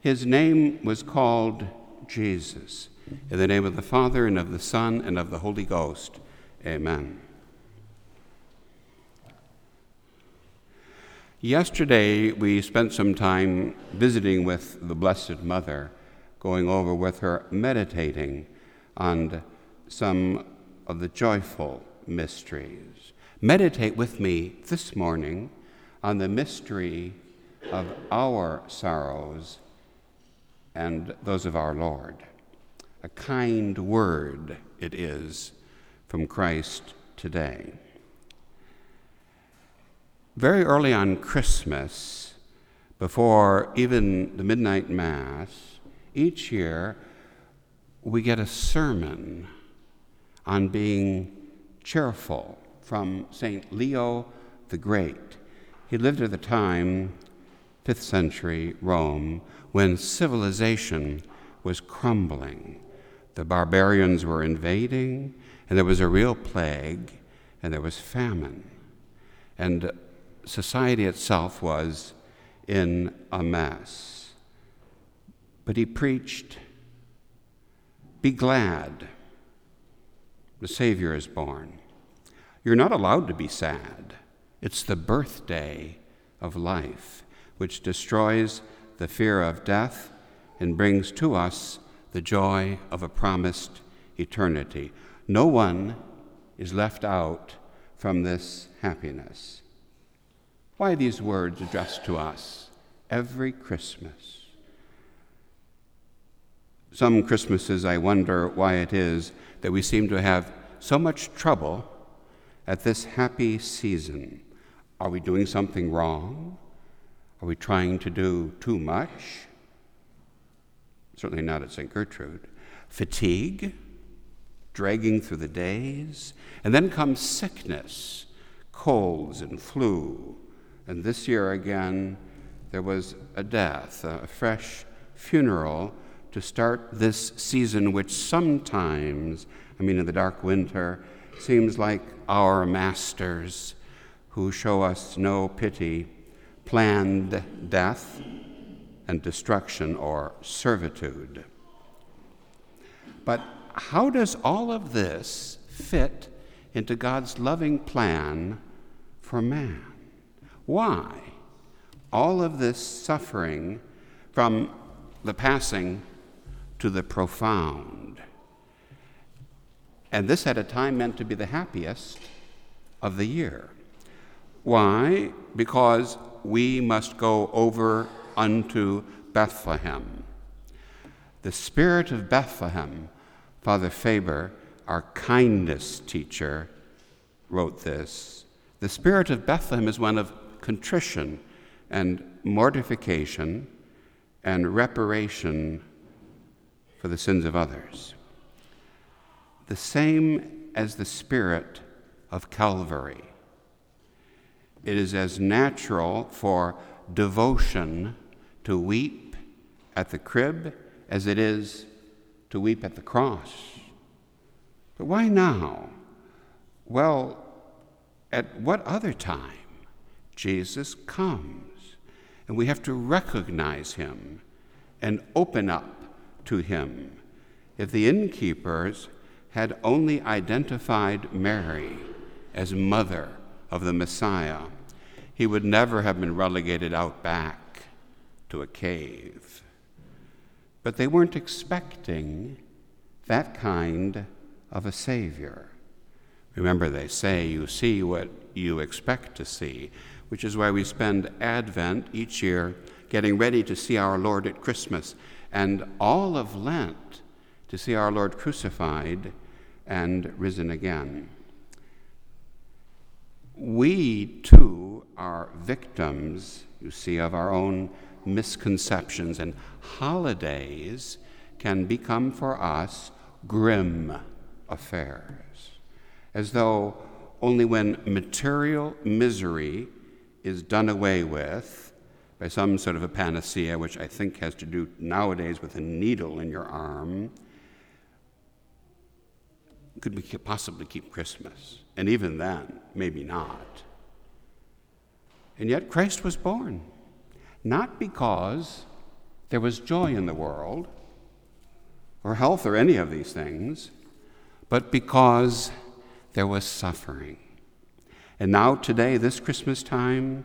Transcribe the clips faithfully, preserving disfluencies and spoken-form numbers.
His name was called Jesus. In the name of the Father, and of the Son, and of the Holy Ghost. Amen. Yesterday, we spent some time visiting with the Blessed Mother, going over with her, meditating on some of the joyful mysteries. Meditate with me this morning on the mystery of our sorrows and those of our Lord. A kind word it is from Christ today. Very early on Christmas, before even the midnight Mass, each year we get a sermon on being cheerful from Saint Leo the Great. He lived at the time, fifth century Rome, when civilization was crumbling. The barbarians were invading, and there was a real plague, and there was famine. And society itself was in a mess. But he preached, "Be glad, the Savior is born." You're not allowed to be sad. It's the birthday of life, which destroys the fear of death and brings to us the joy of a promised eternity. No one is left out from this happiness. Why these words addressed to us every Christmas? Some Christmases I wonder why it is that we seem to have so much trouble at this happy season. Are we doing something wrong? Are we trying to do too much? Certainly not at Saint Gertrude. Fatigue, dragging through the days, and then comes sickness, colds and flu. And this year again, there was a death, a fresh funeral to start this season, which sometimes, I mean in the dark winter, seems like our masters who show us no pity, planned death and destruction or servitude. But how does all of this fit into God's loving plan for man? Why all of this suffering from the passing to the profound? And this at a time meant to be the happiest of the year. Why? Because we must go over unto Bethlehem. The spirit of Bethlehem, Father Faber, our kindness teacher, wrote this. The spirit of Bethlehem is one of contrition and mortification and reparation for the sins of others. The same as the spirit of Calvary. It is as natural for devotion to weep at the crib as it is to weep at the cross. But why now? Well, at what other time? Jesus comes, and we have to recognize him and open up to him. If the innkeepers had only identified Mary as mother of the Messiah, he would never have been relegated out back to a cave. But they weren't expecting that kind of a Savior. Remember, they say you see what you expect to see, which is why we spend Advent each year getting ready to see our Lord at Christmas, and all of Lent to see our Lord crucified and risen again. We, too, are victims, you see, of our own misconceptions, and holidays can become for us grim affairs, as though only when material misery is done away with by some sort of a panacea, which I think has to do nowadays with a needle in your arm, could we possibly keep Christmas? And even then, maybe not. And yet Christ was born, not because there was joy in the world, or health, or any of these things, but because there was suffering. And now today, this Christmas time,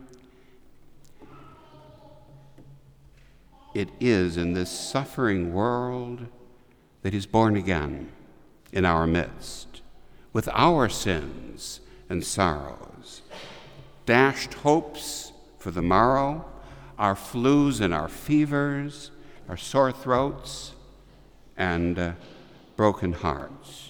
it is in this suffering world that he's born again in our midst, with our sins and sorrows, dashed hopes for the morrow, our flus and our fevers, our sore throats, and uh, broken hearts.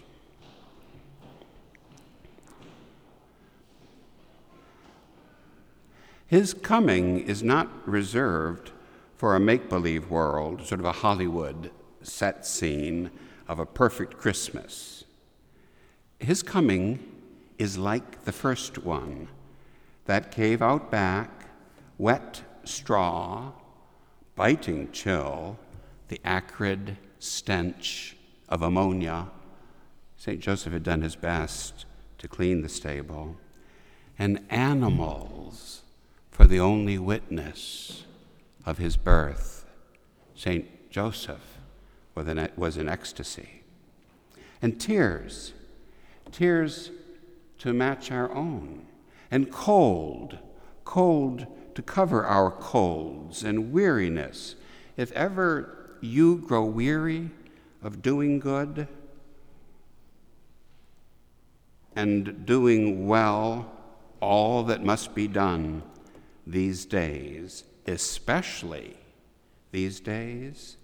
His coming is not reserved for a make-believe world, sort of a Hollywood set scene of a perfect Christmas. His coming is like the first one, that cave out back, wet straw, biting chill, the acrid stench of ammonia. Saint Joseph had done his best to clean the stable, and animals for the only witness of his birth. Saint Joseph was in ecstasy. And tears, tears to match our own, and cold, cold to cover our colds, and weariness. If ever you grow weary of doing good and doing well all that must be done these days, especially these days,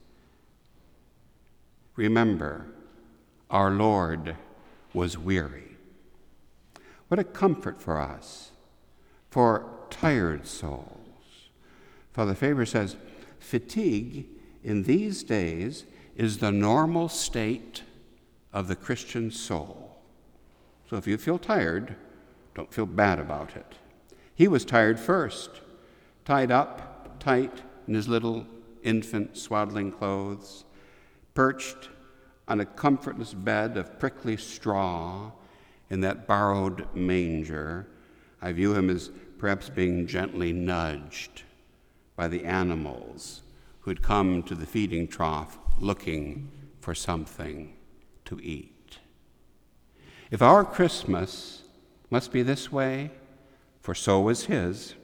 remember, our Lord was weary. What a comfort for us, for tired souls. Father Faber says, fatigue in these days is the normal state of the Christian soul. So if you feel tired, don't feel bad about it. He was tired first, tied up tight in his little infant swaddling clothes, perched on a comfortless bed of prickly straw in that borrowed manger. I view him as perhaps being gently nudged by the animals who had come to the feeding trough looking for something to eat. If our Christmas must be this way, for so was his,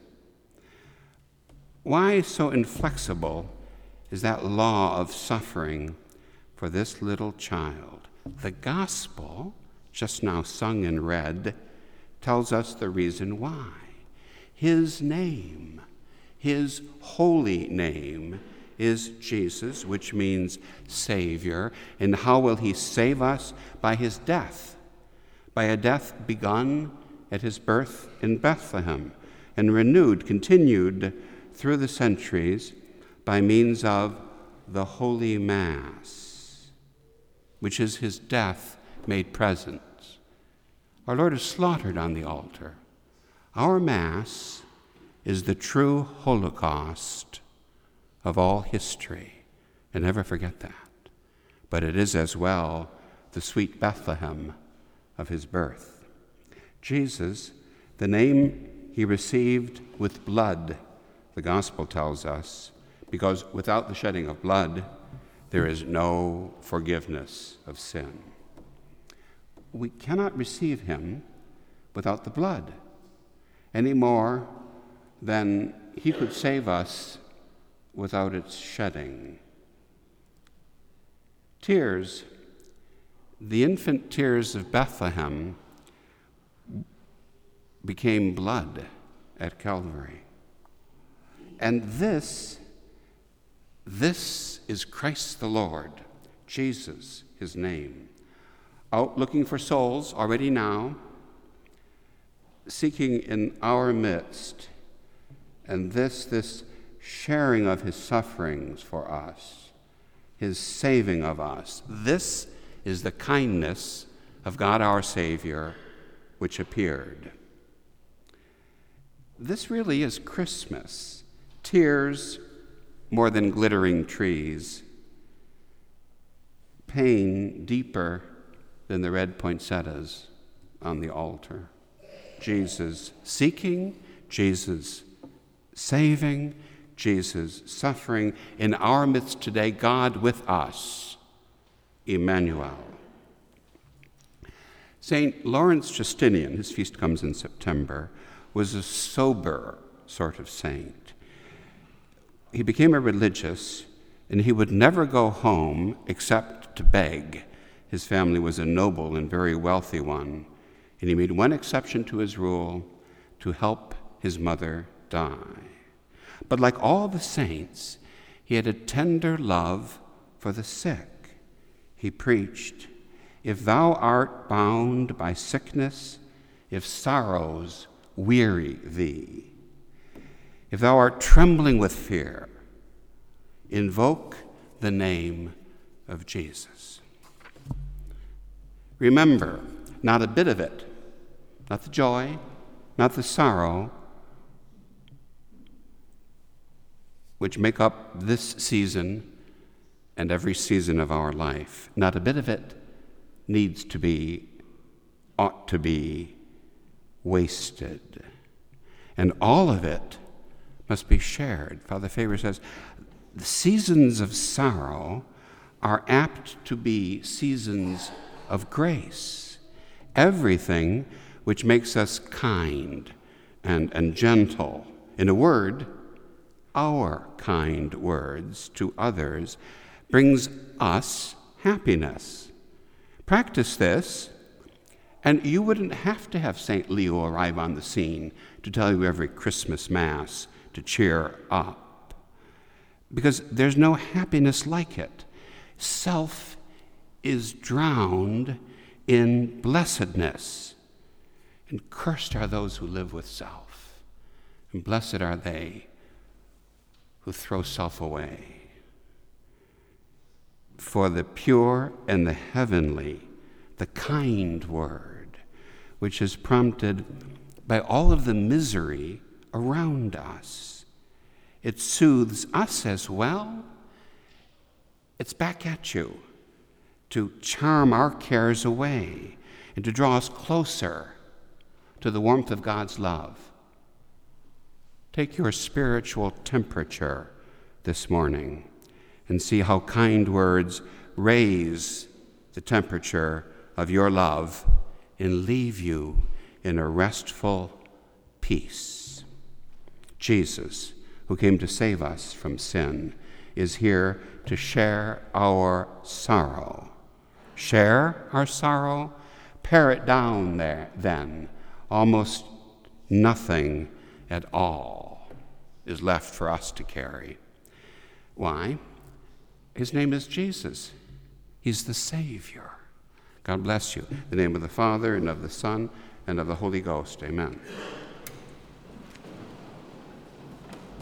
why so inflexible is that law of suffering for this little child? The gospel, just now sung and read, tells us the reason why. His name, his holy name, is Jesus, which means Savior. And how will he save us? By his death, by a death begun at his birth in Bethlehem and renewed, continued through the centuries by means of the Holy Mass, which is his death made present. Our Lord is slaughtered on the altar. Our Mass is the true Holocaust of all history, and never forget that. But it is as well the sweet Bethlehem of his birth. Jesus, the name he received with blood, the gospel tells us, because without the shedding of blood, there is no forgiveness of sin. We cannot receive him without the blood, any more than he could save us without its shedding. Tears, the infant tears of Bethlehem, became blood at Calvary. And this, this is Christ the Lord, Jesus, his name, out looking for souls already now, seeking in our midst, and this, this sharing of his sufferings for us, his saving of us. This is the kindness of God our Savior, which appeared. This really is Christmas. Tears more than glittering trees. Pain deeper than the red poinsettias on the altar. Jesus seeking, Jesus saving, Jesus, suffering in our midst today, God with us, Emmanuel. Saint Lawrence Justinian, his feast comes in September, was a sober sort of saint. He became a religious, and he would never go home except to beg. His family was a noble and very wealthy one, and he made one exception to his rule: to help his mother die. But like all the saints, he had a tender love for the sick. He preached, "If thou art bound by sickness, if sorrows weary thee, if thou art trembling with fear, invoke the name of Jesus." Remember, not a bit of it, not the joy, not the sorrow, which make up this season and every season of our life. Not a bit of it needs to be, ought to be wasted. And all of it must be shared. Father Faber says, the seasons of sorrow are apt to be seasons of grace. Everything which makes us kind and, and gentle, in a word, our kind words to others, brings us happiness. Practice this, and you wouldn't have to have Saint Leo arrive on the scene to tell you every Christmas Mass to cheer up, because there's no happiness like it. Self is drowned in blessedness, and cursed are those who live with self, and blessed are they who throw self away. For the pure and the heavenly, the kind word, which is prompted by all of the misery around us. It soothes us as well. It's back at you to charm our cares away and to draw us closer to the warmth of God's love. Take your spiritual temperature this morning and see how kind words raise the temperature of your love and leave you in a restful peace. Jesus, who came to save us from sin, is here to share our sorrow. Share our sorrow? Pare it down there, then. Almost nothing at all is left for us to carry. Why? His name is Jesus. He's the Savior. God bless you. In the name of the Father, and of the Son, and of the Holy Ghost. Amen.